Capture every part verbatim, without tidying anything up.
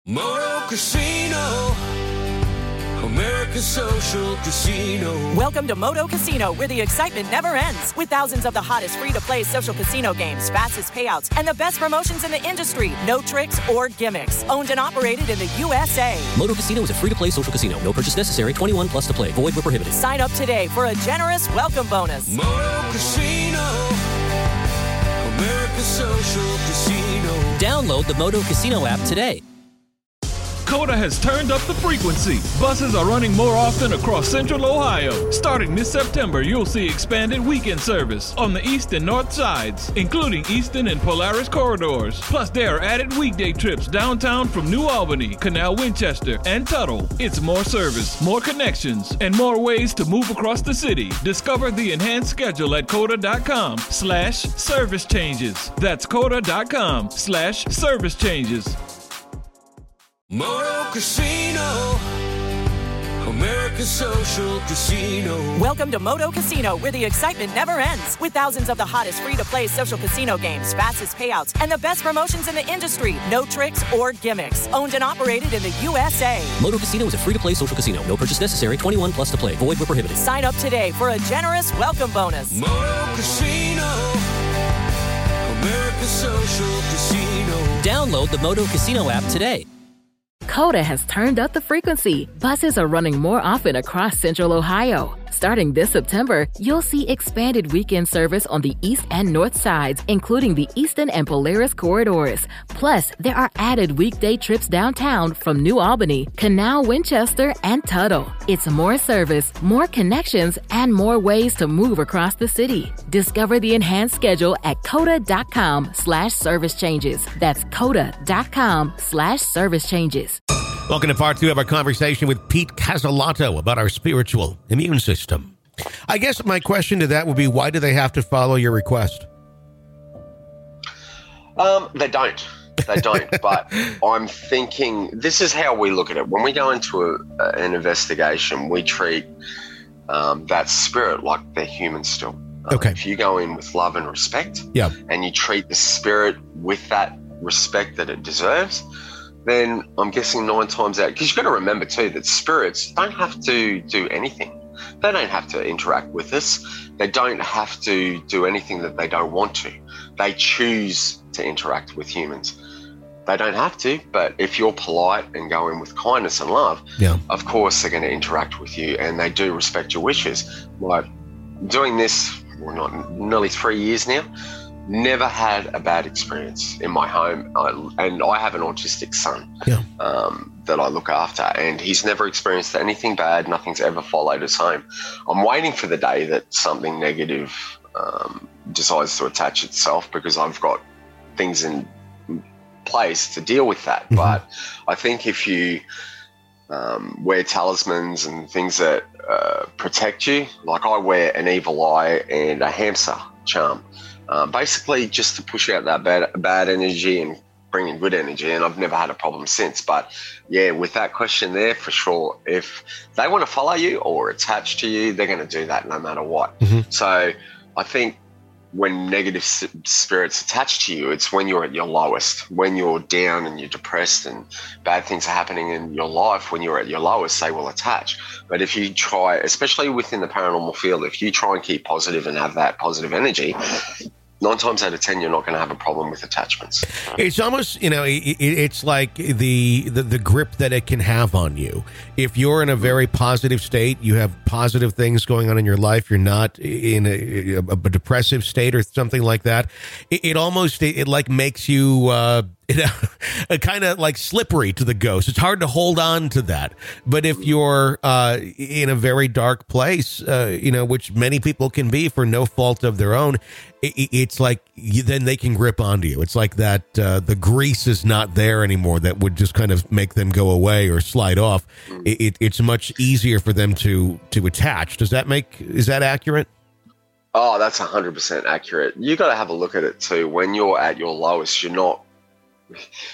Moto Casino, America's social casino. Welcome to Moto Casino, where the excitement never ends. With thousands of the hottest free-to-play social casino games, fastest payouts, and the best promotions in the industry. No tricks or gimmicks. Owned and operated in the U S A. Moto Casino is a free-to-play social casino. No purchase necessary. twenty-one plus to play. Void where prohibited. Sign up today for a generous welcome bonus. Moto Casino, America's social casino. Download the Moto Casino app today. COTA has turned up the frequency. Buses are running more often across Central Ohio. Starting this September, you'll see expanded weekend service on the east and north sides, including Eastern and Polaris corridors. Plus, there are added weekday trips downtown from New Albany, Canal Winchester, and Tuttle. It's more service, more connections, and more ways to move across the city. Discover the enhanced schedule at COTA.com slash service changes. That's COTA.com slash service changes. Moto Casino, America's social casino. Welcome to Moto Casino, where the excitement never ends. With thousands of the hottest free-to-play social casino games, fastest payouts, and the best promotions in the industry. No tricks or gimmicks. Owned and operated in the U S A. Moto Casino is a free-to-play social casino. No purchase necessary. twenty-one plus to play. Void where prohibited. Sign up today for a generous welcome bonus. Moto Casino, America's social casino. Download the Moto Casino app today. COTA has turned up the frequency. Buses are running more often across Central Ohio. Starting this September, you'll see expanded weekend service on the east and north sides, including the Eastern and Polaris corridors. Plus, there are added weekday trips downtown from New Albany, Canal Winchester, and Tuttle. It's more service, more connections, and more ways to move across the city. Discover the enhanced schedule at COTA.com slash service changes. That's COTA.com slash service changes. Welcome to part two of our conversation with Pete Casalotto about our spiritual immune system. I guess my question to that would be, why do they have to follow your request? Um, they don't. They don't. But I'm thinking, this is how we look at it. When we go into a, an investigation, we treat um, that spirit like they're human still. Um, okay. If you go in with love and respect, yeah, and you treat the spirit with that respect that it deserves, then I'm guessing nine times out, because you've got to remember too that spirits don't have to do anything. They don't have to interact with us. They don't have to do anything that they don't want to. They choose to interact with humans. They don't have to, but if you're polite and go in with kindness and love, yeah, of course they're going to interact with you, and they do respect your wishes. Like doing this, well, not nearly three years now, never had a bad experience in my home, I, and I have an autistic son yeah. um, that I look after, and he's never experienced anything bad. Nothing's ever followed us home. I'm waiting for the day that something negative um, decides to attach itself, because I've got things in place to deal with that. Mm-hmm. But I think if you um, wear talismans and things that uh, protect you, like I wear an evil eye and a hamster charm, Um, basically just to push out that bad bad energy and bring in good energy, and I've never had a problem since. But yeah, with that question there, for sure, if they want to follow you or attach to you, they're going to do that no matter what. Mm-hmm. So I think when negative s- spirits attach to you, it's when you're at your lowest, when you're down and you're depressed and bad things are happening in your life. When you're at your lowest, they will attach. But if you try, especially within the paranormal field, if you try and keep positive and have that positive energy, nine times out of ten, you're not going to have a problem with attachments. It's almost, you know, it, it's like the, the the grip that it can have on you. If you're in a very positive state, you have positive things going on in your life, you're not in a, a, a depressive state or something like that, it, it almost, it, it like makes you... Uh, You know, kind of like slippery to the ghost. It's hard to hold on to that. But if you're uh, in a very dark place, uh, you know, which many people can be for no fault of their own, it, it's like you, then they can grip onto you. It's like that uh, the grease is not there anymore that would just kind of make them go away or slide off. It, it, it's much easier for them to to attach. Does that make, is that accurate? Oh, that's one hundred percent accurate. You got to have a look at it too. When you're at your lowest, you're not...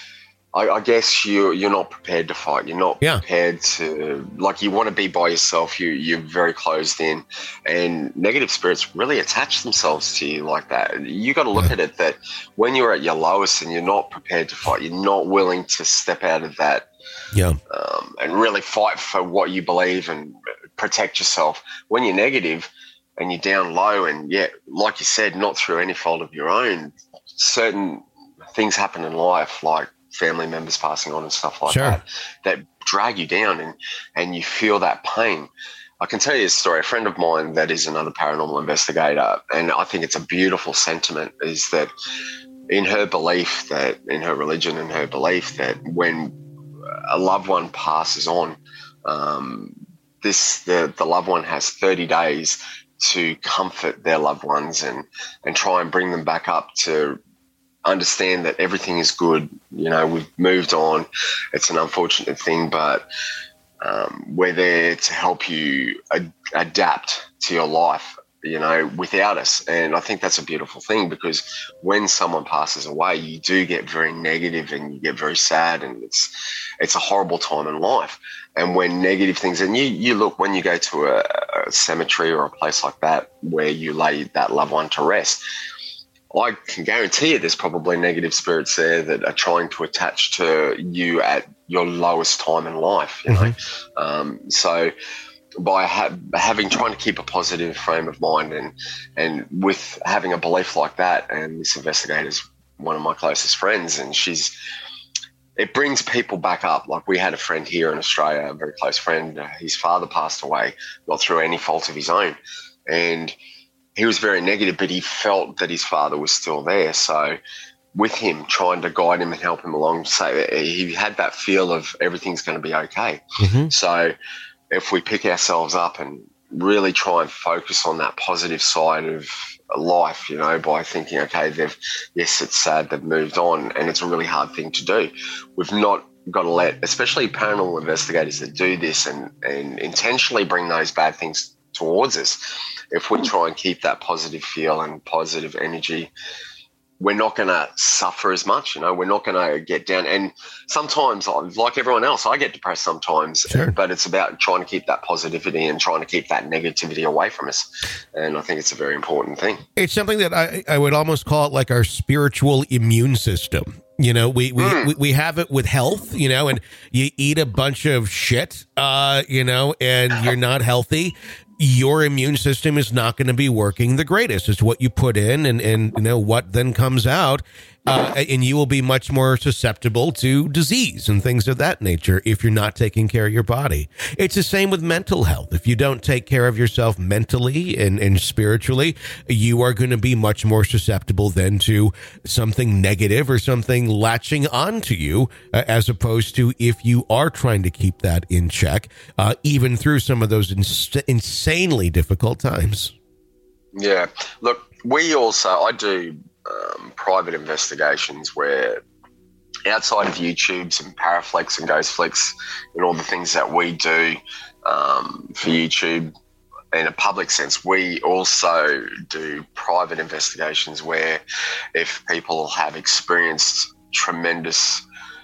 I, I guess you you're not prepared to fight. You're not yeah. prepared to, like, you want to be by yourself. You you're very closed in, and negative spirits really attach themselves to you like that. You got to look yeah. at it that when you're at your lowest and you're not prepared to fight, you're not willing to step out of that, yeah, um, and really fight for what you believe and protect yourself. When you're negative and you're down low, and yeah, like you said, not through any fault of your own, certain things happen in life, like family members passing on and stuff like sure. that, that drag you down, and, and you feel that pain. I can tell you a story. A friend of mine that is another paranormal investigator, and I think it's a beautiful sentiment, is that in her belief that, in her religion and her belief that when a loved one passes on, um, this the, the loved one has thirty days to comfort their loved ones and, and try and bring them back up to understand that everything is good. You know, we've moved on. It's an unfortunate thing, but um, we're there to help you ad- adapt to your life, you know, without us. And I think that's a beautiful thing, because when someone passes away, you do get very negative and you get very sad, and it's it's a horrible time in life. And when negative things, and you, you look, when you go to a, a cemetery or a place like that where you lay that loved one to rest, I can guarantee you there's probably negative spirits there that are trying to attach to you at your lowest time in life, you mm-hmm. know. Um, so by ha- having, trying to keep a positive frame of mind, and and with having a belief like that, and this investigator's one of my closest friends, and she's, it brings people back up. Like, we had a friend here in Australia, a very close friend. Uh, his father passed away, not through any fault of his own, and he was very negative, but he felt that his father was still there. So with him, trying to guide him and help him along, so he had that feel of everything's going to be okay. Mm-hmm. So if we pick ourselves up and really try and focus on that positive side of life, you know, by thinking, okay, they've, yes, it's sad, they've moved on, and it's a really hard thing to do. We've not got to let, especially paranormal investigators that do this and, and intentionally bring those bad things towards us, if we try and keep that positive feel and positive energy, we're not going to suffer as much. You know, we're not going to get down. And sometimes, like everyone else, I get depressed sometimes, sure. but it's about trying to keep that positivity and trying to keep that negativity away from us. And I think it's a very important thing. It's something that I, I would almost call it like our spiritual immune system. You know, we, we, mm. we, we have it with health, you know, and you eat a bunch of shit, uh, you know, and you're not healthy. Your immune system is not going to be working the greatest. It's what you put in and, and you know, what then comes out. Uh, and you will be much more susceptible to disease and things of that nature if you're not taking care of your body. It's the same with mental health. If you don't take care of yourself mentally and, and spiritually, you are going to be much more susceptible then to something negative or something latching onto you, uh, as opposed to if you are trying to keep that in check, uh, even through some of those ins- insanely difficult times. Yeah. Look, we also, I do Um, private investigations where, outside of YouTube's and Paraflex and Ghostflix and all the things that we do um, for YouTube in a public sense, we also do private investigations where if people have experienced tremendous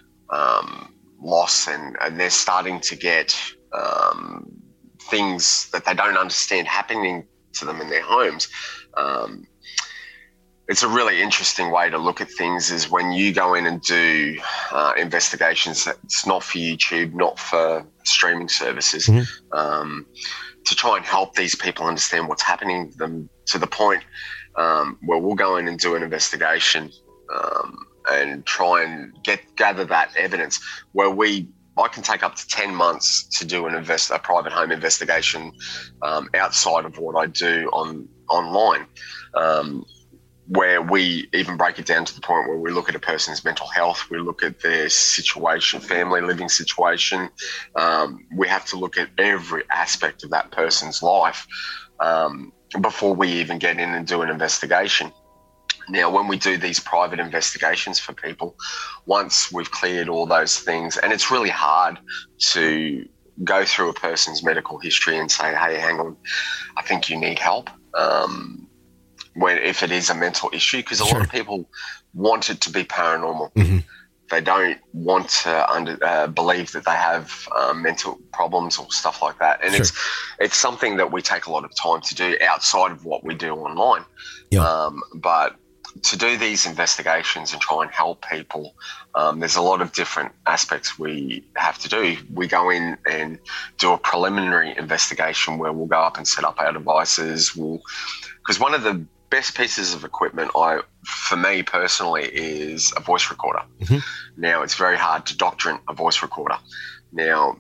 um, loss and, and they're starting to get um, things that they don't understand happening to them in their homes, um, it's a really interesting way to look at things is when you go in and do uh, investigations that's not for YouTube, not for streaming services, mm-hmm. um, to try and help these people understand what's happening to them, to the point um, where we'll go in and do an investigation um, and try and get gather that evidence where we I can take up to ten months to do an invest a private home investigation um, outside of what I do on online. Um, where we even break it down to the point where we look at a person's mental health, we look at their situation, family living situation. Um, we have to look at every aspect of that person's life um, before we even get in and do an investigation. Now, when we do these private investigations for people, once we've cleared all those things, and it's really hard to go through a person's medical history and say, hey, hang on, I think you need help. Um, when if it is a mental issue, because a sure. lot of people want it to be paranormal. Mm-hmm. they don't want to under, uh, believe that they have um, mental problems or stuff like that. And sure. it's it's something that we take a lot of time to do outside of what we do online. Yeah. Um, but to do these investigations and try and help people, um, there's a lot of different aspects we have to do. We go in and do a preliminary investigation where we'll go up and set up our devices. We'll, because one of the best pieces of equipment, I, for me personally, is a voice recorder. Mm-hmm. Now, it's very hard to doctrine a voice recorder. Now,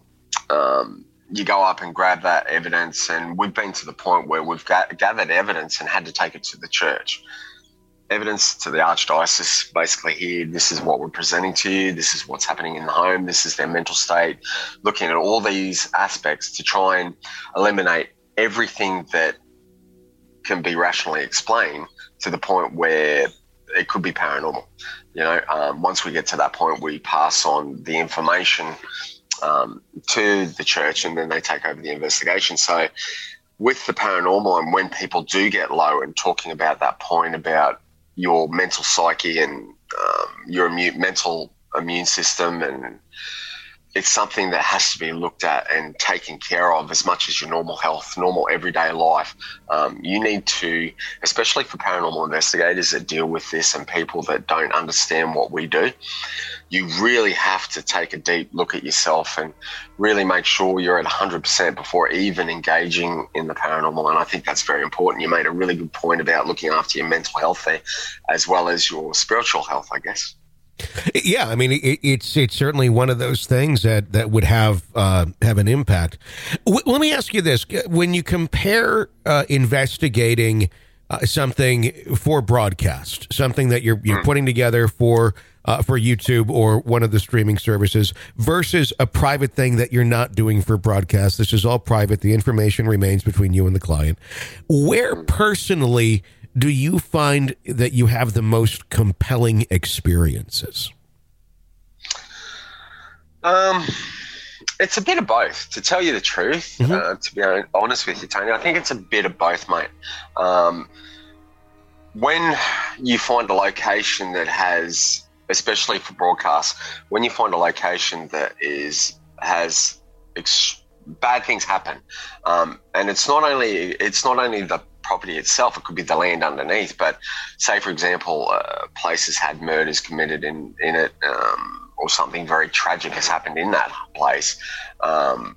um, you go up and grab that evidence, and we've been to the point where we've ga- gathered evidence and had to take it to the church. Evidence to the archdiocese, basically here, this is what we're presenting to you, this is what's happening in the home, this is their mental state, looking at all these aspects to try and eliminate everything that can be rationally explained to the point where it could be paranormal. You know, um, once we get to that point, we pass on the information um, to the church, and then they take over the investigation. So with the paranormal, and when people do get low, and talking about that point about your mental psyche and um, your immune, mental immune system, and it's something that has to be looked at and taken care of as much as your normal health, normal everyday life. Um, you need to, especially for paranormal investigators that deal with this and people that don't understand what we do, you really have to take a deep look at yourself and really make sure you're at one hundred percent before even engaging in the paranormal. And I think that's very important. You made a really good point about looking after your mental health there, as well as your spiritual health, I guess. Yeah, I mean, it, it's it's certainly one of those things that, that would have uh, have an impact. W- let me ask you this. When you compare uh, investigating uh, something for broadcast, something that you're, you're putting together for uh, for YouTube or one of the streaming services, versus a private thing that you're not doing for broadcast, this is all private, the information remains between you and the client, where personally do you find that you have the most compelling experiences? Um, it's a bit of both, to tell you the truth. Mm-hmm. Uh, to be honest with you, Tony, I think it's a bit of both, mate. Um, when you find a location that has, especially for broadcast, when you find a location that is has ex- bad things happen, um, and it's not only it's not only the property itself, it could be the land underneath, but say, for example, uh, places had murders committed in, in it, um, or something very tragic has happened in that place, um,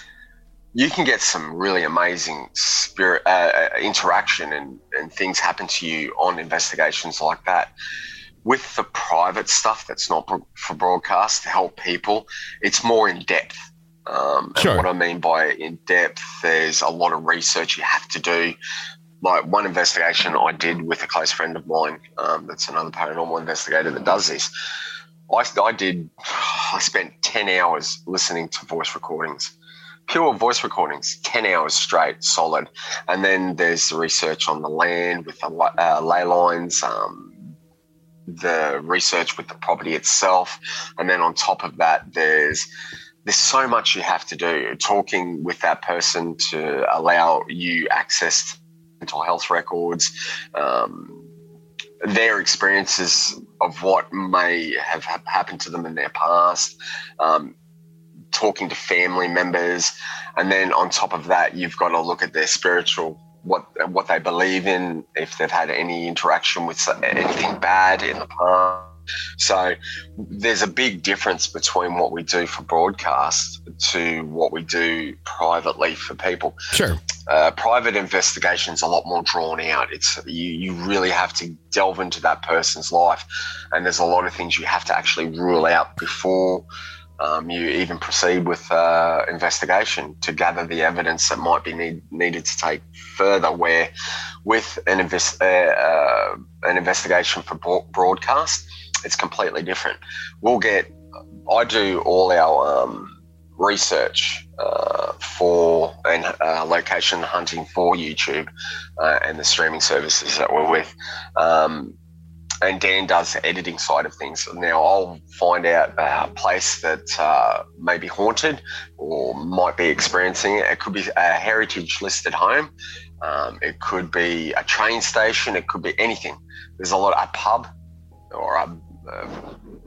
you can get some really amazing spirit uh, interaction and, and things happen to you on investigations like that. With the private stuff that's not for broadcast to help people, it's more in depth. Um, sure. And what I mean by in depth, there's a lot of research you have to do. Like one investigation I did with a close friend of mine, um, that's another paranormal investigator that does this. I, I did, I spent ten hours listening to voice recordings, pure voice recordings, ten hours straight, solid. And then there's the research on the land with the uh, ley lines, um, the research with the property itself. And then on top of that, there's There's so much you have to do, talking with that person to allow you access to mental health records, um, their experiences of what may have happened to them in their past, um, talking to family members. And then on top of that, you've got to look at their spiritual, what what they believe in, if they've had any interaction with anything bad in the past. So there's a big difference between what we do for broadcast to what we do privately for people. Sure. Uh, private investigation's a lot more drawn out. It's you, you really have to delve into that person's life, and there's a lot of things you have to actually rule out before um, you even proceed with uh, investigation to gather the evidence that might be need, needed to take further. Where with an, invest, uh, uh, an investigation for broadcast, it's completely different. We'll get, I do all our um, research uh, for and uh, location hunting for YouTube uh, and the streaming services that we're with. Um, and Dan does the editing side of things. Now I'll find out a place that uh, may be haunted or might be experiencing it. It could be a heritage listed home. Um, it could be a train station. It could be anything. There's a lot, a pub or a Uh,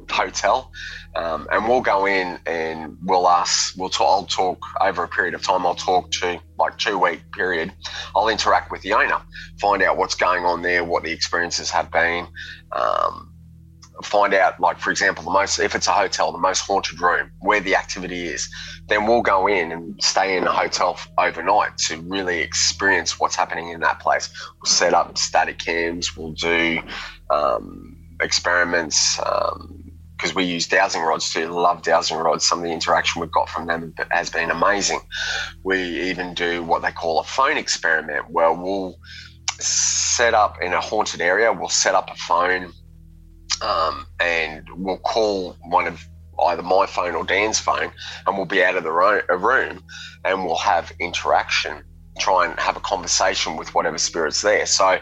hotel, um, and we'll go in and we'll ask, we'll talk, I'll talk over a period of time. I'll talk to like two week period. I'll interact with the owner, find out what's going on there, what the experiences have been, um, find out, like, for example, the most, if it's a hotel, the most haunted room, where the activity is. Then we'll go in and stay in the hotel overnight to really experience what's happening in that place. We'll set up static cams. We'll do um, experiments because um, we use dowsing rods too. Love dowsing rods. Some of the interaction we've got from them has been amazing. We even do what they call a phone experiment, where we'll set up in a haunted area. We'll set up a phone um, and we'll call one of either my phone or Dan's phone, and we'll be out of the ro- room and we'll have interaction, try and have a conversation with whatever spirit's there. So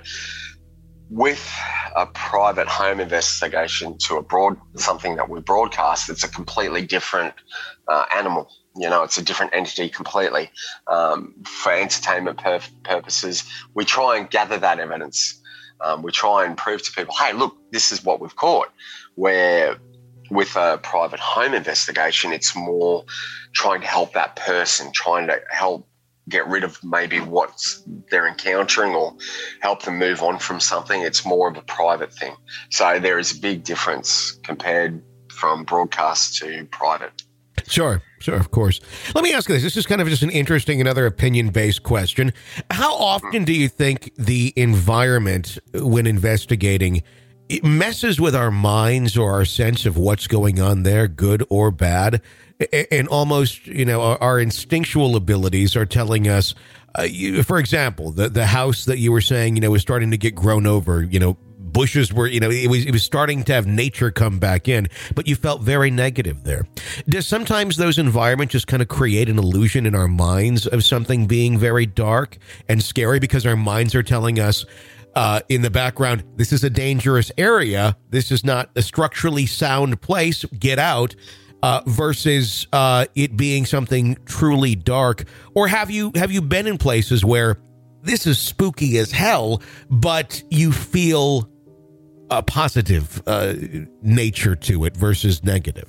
with a private home investigation to a broad, something that we broadcast, it's a completely different uh, animal. You know, it's a different entity completely. Um, for entertainment pur- purposes, we try and gather that evidence. Um, we try and prove to people, hey, look, this is what we've caught. Where with a private home investigation, it's more trying to help that person, trying to help get rid of maybe what they're encountering or help them move on from something. It's more of a private thing. So there is a big difference compared from broadcast to private. Sure, sure, of course. Let me ask you this. This is kind of just an interesting, another opinion-based question. How often do you think the environment, when investigating, it messes with our minds or our sense of what's going on there, good or bad? And almost, you know, our, our instinctual abilities are telling us, uh, you, for example, the, the house that you were saying, you know, was starting to get grown over, you know, bushes were, you know, it was it was starting to have nature come back in, but you felt very negative there. Does sometimes those environments just kind of create an illusion in our minds of something being very dark and scary because our minds are telling us uh, in the background, this is a dangerous area, this is not a structurally sound place, get out, uh, versus uh, it being something truly dark? Or have you have you been in places where this is spooky as hell, but you feel a positive uh, nature to it versus negative?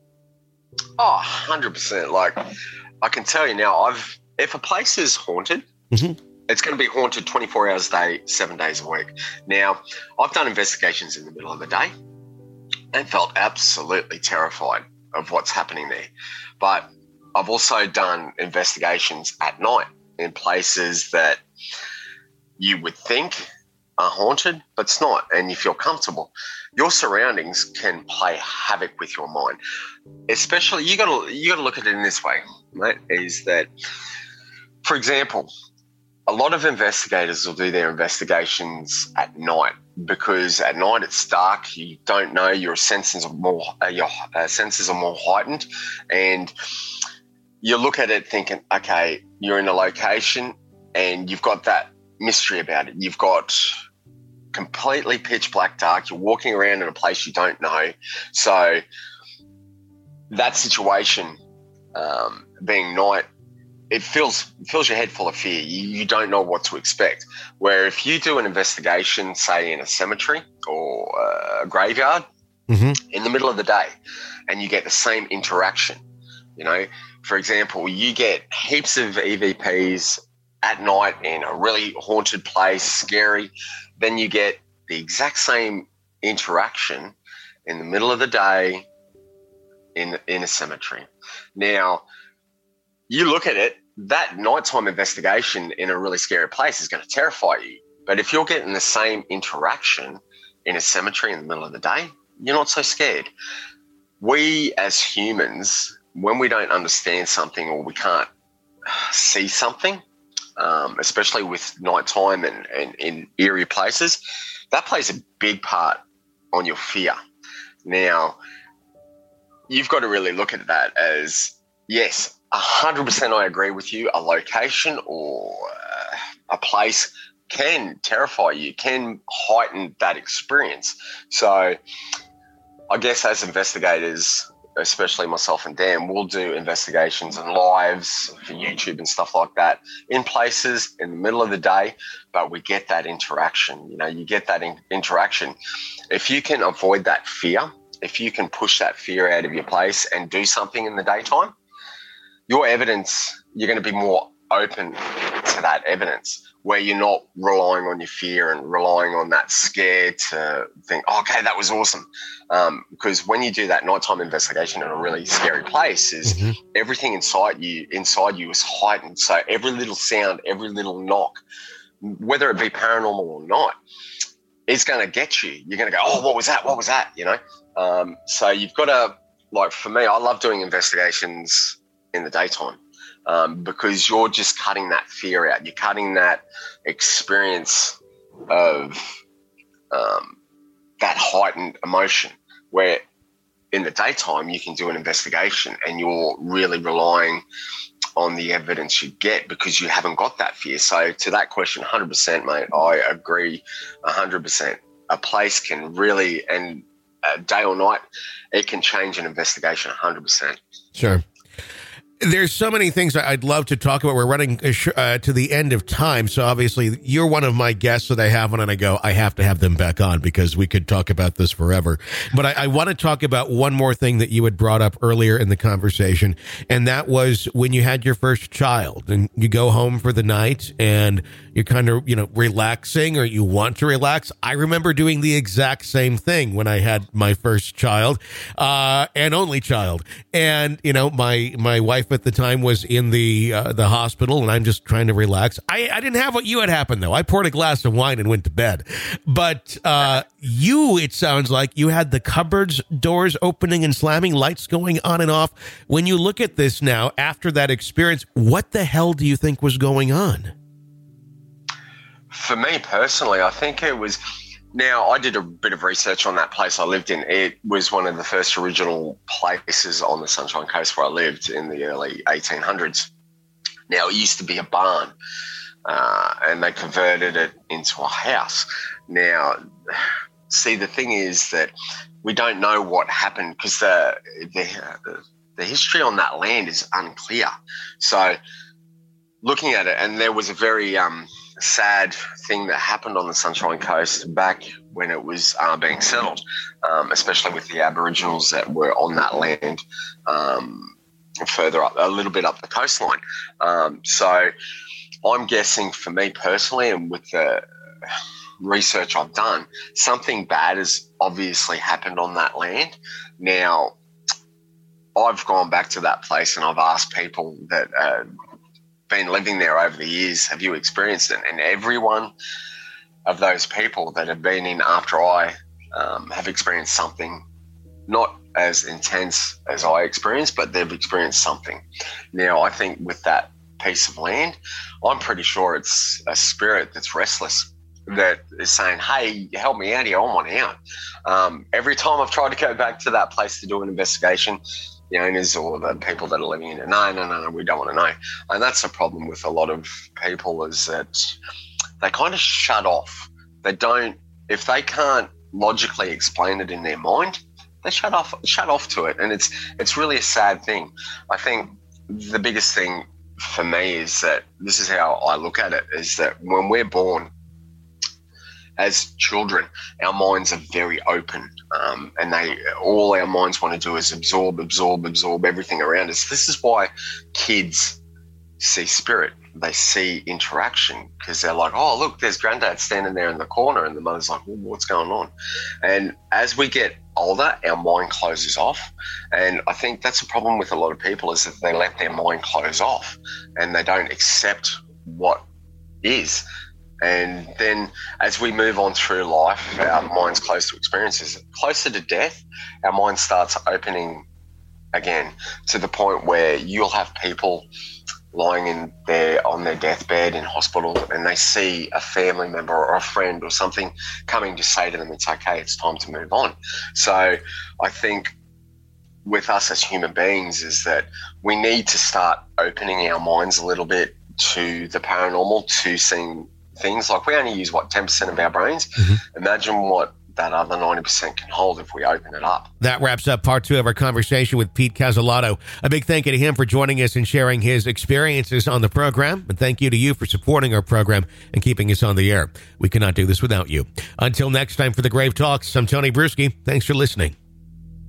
Oh, one hundred percent. Like, I can tell you now, I've if a place is haunted, mm-hmm. it's going to be haunted twenty-four hours a day, seven days a week. Now, I've done investigations in the middle of the day and felt absolutely terrified of what's happening there. But I've also done investigations at night in places that you would think are haunted, but it's not, and you feel comfortable. Your surroundings can play havoc with your mind. Especially, you got to you got to look at it in this way, mate. Is that, for example, a lot of investigators will do their investigations at night because at night it's dark. You don't know. Your senses are more uh, your uh, senses are more heightened, and you look at it thinking, okay, you're in a location and you've got that mystery about it. You've got completely pitch black dark. You're walking around in a place you don't know. So that situation, um, being night, it fills fills your head full of fear. You, you don't know what to expect. Where if you do an investigation, say in a cemetery or a graveyard, mm-hmm. in the middle of the day, and you get the same interaction, you know, for example, you get heaps of E V Ps at night in a really haunted place, scary, then you get the exact same interaction in the middle of the day in in a cemetery. Now, you look at it, that nighttime investigation in a really scary place is going to terrify you. But if you're getting the same interaction in a cemetery in the middle of the day, you're not so scared. We as humans, when we don't understand something or we can't see something, Um, especially with nighttime and, and in eerie places, that plays a big part on your fear. Now, you've got to really look at that as, yes, one hundred percent I agree with you, a location or uh, a place can terrify you, can heighten that experience. So I guess as investigators, especially myself and Dan, we'll do investigations and lives for YouTube and stuff like that in places in the middle of the day, but we get that interaction. You know, you get that in- interaction. If you can avoid that fear, if you can push that fear out of your place and do something in the daytime, your evidence, you're going to be more open to that evidence, where you're not relying on your fear and relying on that scare to think, oh, okay, that was awesome. Um, because when you do that nighttime investigation in a really scary place, is mm-hmm. everything inside you inside you is heightened. So every little sound, every little knock, whether it be paranormal or not, is going to get you. You're going to go, oh, what was that? What was that? You know? Um, so you've got to, like, for me, I love doing investigations in the daytime. Um, because you're just cutting that fear out. You're cutting that experience of um, that heightened emotion, where in the daytime you can do an investigation and you're really relying on the evidence you get because you haven't got that fear. So to that question, one hundred percent, mate, I agree one hundred percent. A place can really, and uh, day or night, it can change an investigation one hundred percent. Sure. There's so many things I'd love to talk about. We're running uh, to the end of time. So obviously you're one of my guests that I have on, and I go, I have to have them back on because we could talk about this forever. But I, I want to talk about one more thing that you had brought up earlier in the conversation. And that was when you had your first child and you go home for the night and you're kind of, you know, relaxing, or you want to relax. I remember doing the exact same thing when I had my first child, uh, and only child. And, you know, my, my wife at the time was in the uh, the hospital, and I'm just trying to relax. I, I didn't have what you had happen, though. I poured a glass of wine and went to bed. But uh, you, it sounds like you had the cupboards doors opening and slamming, lights going on and off. When you look at this now, after that experience, what the hell do you think was going on? For me personally, I think it was... Now, I did a bit of research on that place I lived in. It was one of the first original places on the Sunshine Coast where I lived in the early eighteen hundreds. Now, it used to be a barn, uh, and they converted it into a house. Now, see, the thing is that we don't know what happened because the, the, the history on that land is unclear. So, looking at it, and there was a very... Um, sad thing that happened on the Sunshine Coast back when it was uh, being settled, um, especially with the Aboriginals that were on that land um, further up, a little bit up the coastline. Um, so I'm guessing for me personally, and with the research I've done, something bad has obviously happened on that land. Now, I've gone back to that place and I've asked people that uh, been living there over the years, have you experienced it? And every one of those people that have been in after I um, have experienced something not as intense as I experienced, but they've experienced something. Now, I think with that piece of land, I'm pretty sure it's a spirit that's restless, that is saying, hey, help me out here, I want out. Um, every time I've tried to go back to that place to do an investigation, the owners or the people that are living in it, no, no, no, no, we don't want to know. And that's the problem with a lot of people, is that they kind of shut off. They don't, if they can't logically explain it in their mind, they shut off, shut off to it. And it's, it's really a sad thing. I think the biggest thing for me is that, this is how I look at it, is that when we're born as children, our minds are very open, um, and they all our minds want to do is absorb, absorb, absorb everything around us. This is why kids see spirit. They see interaction, because they're like, oh, look, there's granddad standing there in the corner, and the mother's like, well, what's going on? And as we get older, our mind closes off. And I think that's a problem with a lot of people, is that they let their mind close off and they don't accept what is. And then as we move on through life, our mind's close to experiences. Closer to death, our mind starts opening again, to the point where you'll have people lying in their on their deathbed in hospital, and they see a family member or a friend or something coming to say to them, it's okay, it's time to move on. So I think with us as human beings is that we need to start opening our minds a little bit to the paranormal, to seeing things. Like, we only use, what, ten percent of our brains? Mm-hmm. Imagine what that other ninety percent can hold if we open it up. That wraps up part two of our conversation with Pete Cazzolato. A big thank you to him for joining us and sharing his experiences on the program. And thank you to you for supporting our program and keeping us on the air. We cannot do this without you. Until next time, for the Grave Talks, I'm Tony Bruschi. Thanks for listening.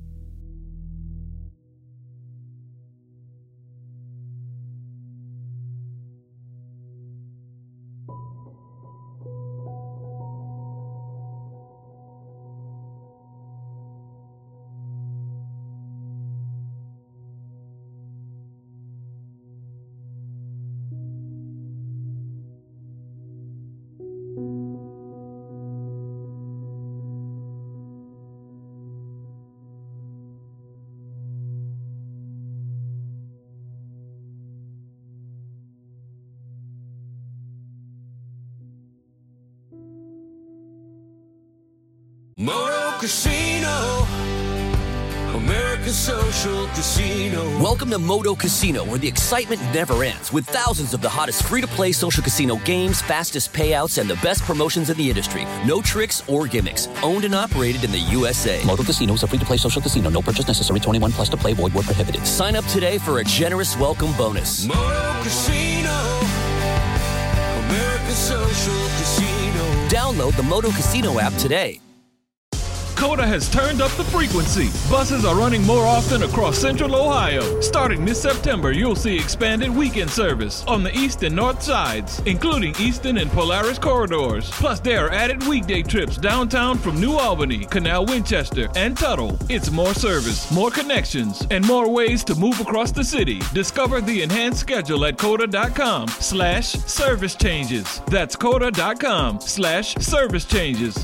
Casino. America's Social Casino. Welcome to Moto Casino, where the excitement never ends, with thousands of the hottest free-to-play social casino games, fastest payouts, and the best promotions in the industry. No tricks or gimmicks. Owned and operated in the U S A. Moto Casino is a free-to-play social casino. No purchase necessary. twenty-one plus to play. Void where prohibited. Sign up today for a generous welcome bonus. Moto Casino. America's Social Casino. Download the Moto Casino app today. COTA has turned up the frequency. Buses are running more often across Central Ohio. Starting this September, you'll see expanded weekend service on the east and north sides, including Easton and Polaris corridors. Plus, there are added weekday trips downtown from New Albany, Canal Winchester, and Tuttle. It's more service, more connections, and more ways to move across the city. Discover the enhanced schedule at COTA.com slash service changes. That's COTA.com slash service changes.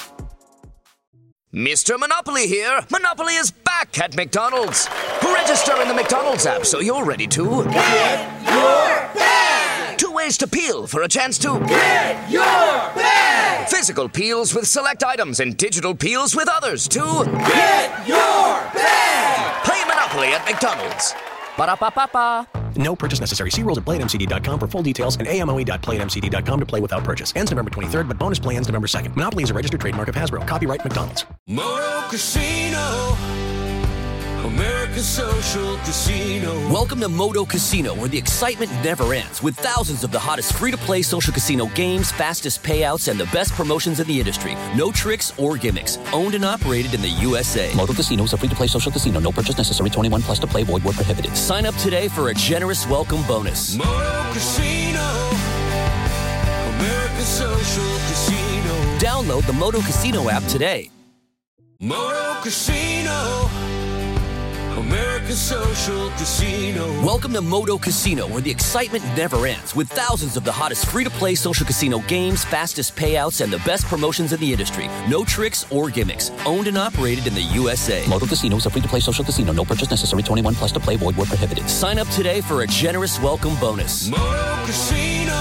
Mister Monopoly here. Monopoly is back at McDonald's. Register in the McDonald's app so you're ready to Get your bag! Two ways to peel for a chance to Get your bag! Physical peels with select items and digital peels with others to Get your bag! Play Monopoly at McDonald's. Ba-da-ba-ba-ba. No purchase necessary. See rules at play at m c d dot com for full details and a m o e dot play at m c d dot com to play without purchase. Ends November twenty-third, but bonus play ends November second. Monopoly is a registered trademark of Hasbro. Copyright McDonald's. Moto Casino. America's Social Casino. Welcome to Moto Casino, where the excitement never ends, with thousands of the hottest free-to-play social casino games, fastest payouts, and the best promotions in the industry. No tricks or gimmicks. Owned and operated in the U S A. Moto Casino is a free-to-play social casino. No purchase necessary. twenty-one plus to play. Void where prohibited. Sign up today for a generous welcome bonus. Moto Casino. America's Social Casino. Download the Moto Casino app today. Moto Casino. America's Social Casino. Welcome to Moto Casino, where the excitement never ends, with thousands of the hottest free-to-play social casino games, fastest payouts, and the best promotions in the industry. No tricks or gimmicks. Owned and operated in the U S A. Moto Casino is a free-to-play social casino. No purchase necessary. twenty-one plus to play. Void where prohibited. Sign up today for a generous welcome bonus. Moto Casino.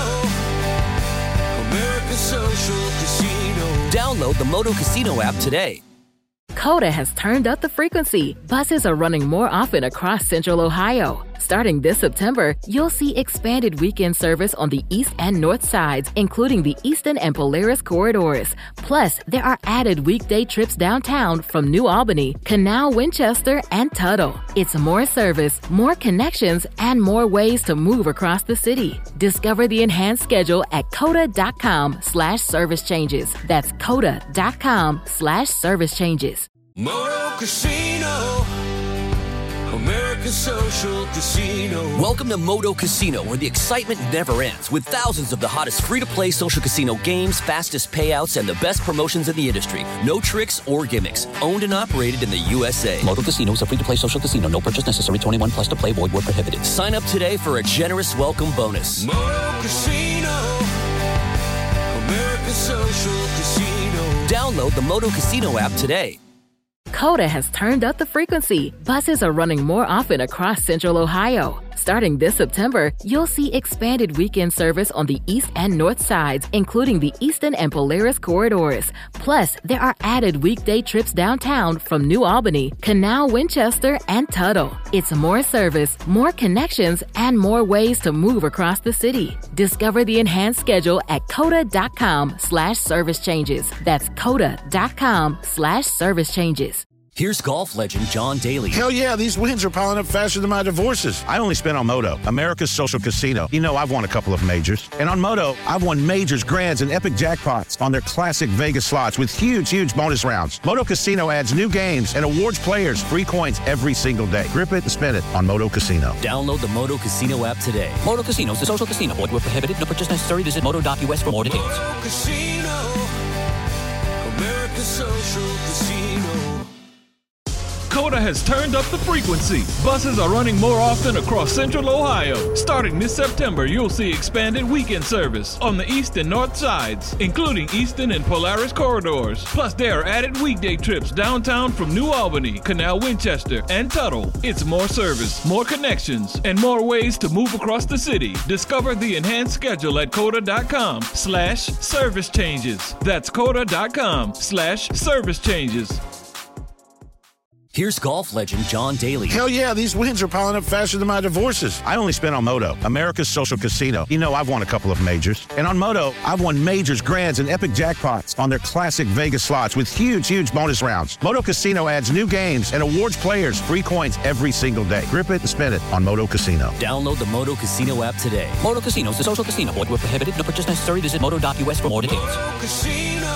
America's Social Casino. Download the Moto Casino app today. COTA has turned up the frequency. Buses are running more often across Central Ohio. Starting this September, you'll see expanded weekend service on the east and north sides, including the Easton and Polaris corridors. Plus, there are added weekday trips downtown from New Albany, Canal Winchester, and Tuttle. It's more service, more connections, and more ways to move across the city. Discover the enhanced schedule at COTA.com slash service changes. That's COTA.com slash service changes. Moto Casino. America's Social Casino. Welcome to Moto Casino, where the excitement never ends, with thousands of the hottest free-to-play social casino games, fastest payouts, and the best promotions in the industry. No tricks or gimmicks. Owned and operated in the U S A. Moto Casino is a free-to-play social casino. No purchase necessary. twenty-one plus to play. Void where prohibited. Sign up today for a generous welcome bonus. Moto Casino. America's Social Casino. Download the Moto Casino app today. COTA has turned up the frequency. Buses are running more often across Central Ohio. Starting this September, you'll see expanded weekend service on the east and north sides, including the Easton and Polaris corridors. Plus, there are added weekday trips downtown from New Albany, Canal Winchester, and Tuttle. It's more service, more connections, and more ways to move across the city. Discover the enhanced schedule at COTA.com slash service changes. That's COTA.com slash service changes. Here's golf legend John Daly. Hell yeah, these wins are piling up faster than my divorces. I only spent on Moto, America's Social Casino. You know, I've won a couple of majors. And on Moto, I've won majors, grands, and epic jackpots on their classic Vegas slots with huge, huge bonus rounds. Moto Casino adds new games and awards players free coins every single day. Grip it and spin it on Moto Casino. Download the Moto Casino app today. Moto Casino is a social casino. Void where prohibited. No purchase necessary. Visit moto dot u s for more details. Moto Casino. America's Social Casino. Coda has turned up the frequency. Buses are running more often across Central Ohio. Starting this September, you'll see expanded weekend service on the east and north sides, including Eastern and Polaris corridors. Plus, there are added weekday trips downtown from New Albany, Canal Winchester, and Tuttle. It's more service, more connections, and more ways to move across the city. Discover the enhanced schedule at coda.com slash service changes. That's coda.com slash service changes. Here's golf legend John Daly. Hell yeah, these wins are piling up faster than my divorces. I only spent on Moto, America's social casino. You know, I've won a couple of majors. And on Moto, I've won majors, grands, and epic jackpots on their classic Vegas slots with huge, huge bonus rounds. Moto Casino adds new games and awards players free coins every single day. Grip it and spin it on Moto Casino. Download the Moto Casino app today. Moto Casino is a social casino. Void where prohibited. No purchase necessary. Visit moto dot u s for more details. Moto Casino,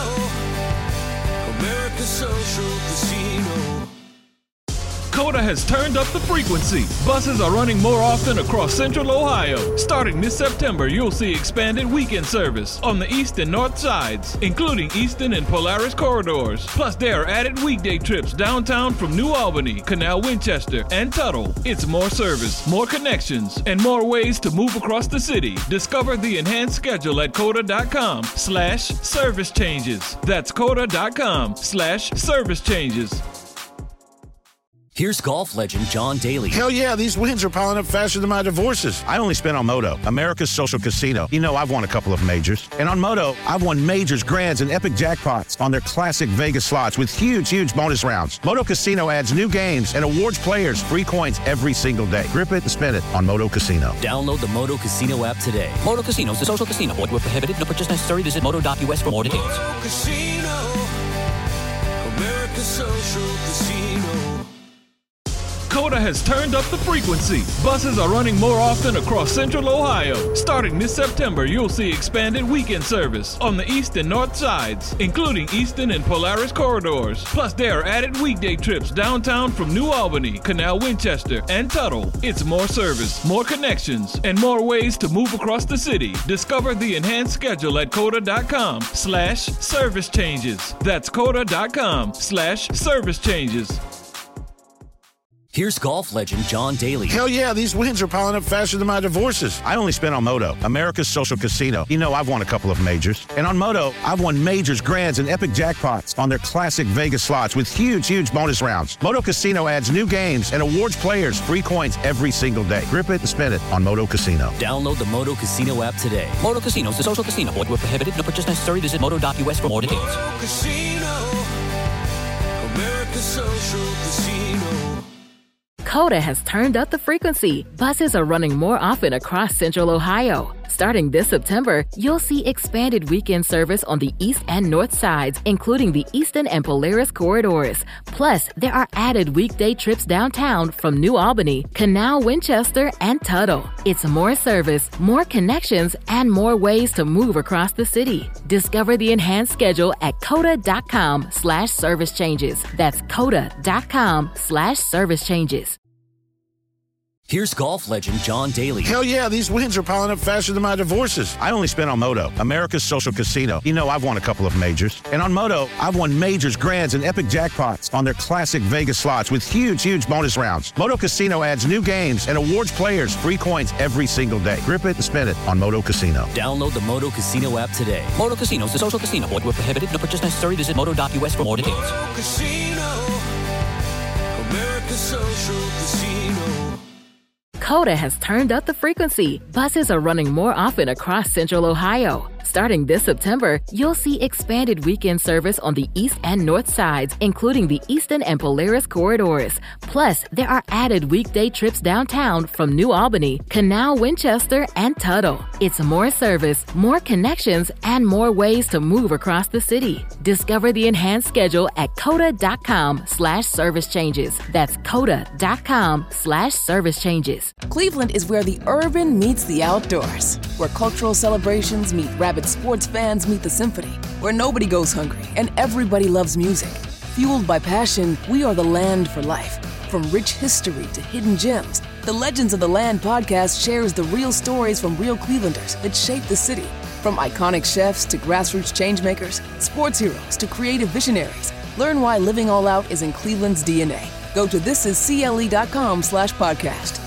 America's social casino. Coda has turned up the frequency. Buses are running more often across Central Ohio. Starting this September, you'll see expanded weekend service on the east and north sides, including Eastern and Polaris corridors. Plus, there are added weekday trips downtown from New Albany, Canal Winchester, and Tuttle. It's more service, more connections, and more ways to move across the city. Discover the enhanced schedule at coda.com slash service changes. That's coda.com slash service changes. Here's golf legend John Daly. Hell yeah, these wins are piling up faster than my divorces. I only spent on Moto, America's social casino. You know, I've won a couple of majors. And on Moto, I've won majors, grands, and epic jackpots on their classic Vegas slots with huge, huge bonus rounds. Moto Casino adds new games and awards players free coins every single day. Grip it and spin it on Moto Casino. Download the Moto Casino app today. Moto Casino is a social casino. Void where prohibited. No purchase necessary. Visit moto dot u s for more details. Moto Casino, America's social casino. Coda has turned up the frequency. Buses are running more often across Central Ohio. Starting this September, you'll see expanded weekend service on the east and north sides, including Eastern and Polaris corridors. Plus, there are added weekday trips downtown from New Albany, Canal Winchester, and Tuttle. It's more service, more connections, and more ways to move across the city. Discover the enhanced schedule at coda.com slash service changes. That's coda.com slash service changes. Here's golf legend John Daly. Hell yeah, these wins are piling up faster than my divorces. I only spent on Moto, America's social casino. You know, I've won a couple of majors. And on Moto, I've won majors, grands, and epic jackpots on their classic Vegas slots with huge, huge bonus rounds. Moto Casino adds new games and awards players free coins every single day. Grip it and spin it on Moto Casino. Download the Moto Casino app today. Moto Casino is a social casino. Void where prohibited. No purchase necessary. Visit moto dot u s for more details. Moto Casino, America's social casino. Coda has turned up the frequency. Buses are running more often across Central Ohio. Starting this September, you'll see expanded weekend service on the east and north sides, including the Eastern and Polaris corridors. Plus, there are added weekday trips downtown from New Albany, Canal Winchester, and Tuttle. It's more service, more connections, and more ways to move across the city. Discover the enhanced schedule at coda.com slash service changes. That's coda.com slash service changes. Here's golf legend John Daly. Hell yeah, these wins are piling up faster than my divorces. I only spent on Moto, America's social casino. You know, I've won a couple of majors. And on Moto, I've won majors, grands, and epic jackpots on their classic Vegas slots with huge, huge bonus rounds. Moto Casino adds new games and awards players free coins every single day. Grip it and spin it on Moto Casino. Download the Moto Casino app today. Moto Casino is a social casino. Void where prohibited. No purchase necessary. Visit moto dot u s for more details. Moto Casino, America's social casino. Coda has turned up the frequency. Buses are running more often across Central Ohio. Starting this September, you'll see expanded weekend service on the east and north sides, including the Eastern and Polaris corridors. Plus, there are added weekday trips downtown from New Albany, Canal Winchester, and Tuttle. It's more service, more connections, and more ways to move across the city. Discover the enhanced schedule at coda.com slash service changes. That's coda.com slash service changes. Cleveland is where the urban meets the outdoors, where cultural celebrations meet rabid sports fans meet the symphony, where nobody goes hungry and everybody loves music. Fueled by passion, we are the land for life. From rich history to hidden gems, the Legends of the Land podcast shares the real stories from real Clevelanders that shape the city. From iconic chefs to grassroots changemakers, sports heroes to creative visionaries, learn why living all out is in Cleveland's D N A. Go to thisiscle.com slash podcast.